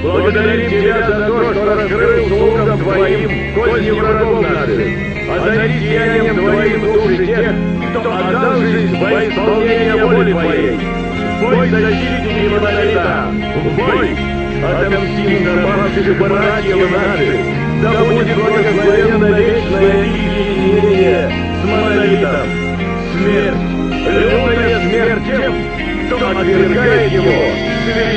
Благодарим Тебя за то, что раскрыл слугам Твоим козни врагов наших. Одари сиянием Твоим души тех, кто отдал жизнь во исполнение воли Твоей. Бой защитники монолита, бой! Отомстим за павших братьев наших, да будет благословенно вечное единение с монолитом. Смерть, лютая смерть тем, кто отвергает его,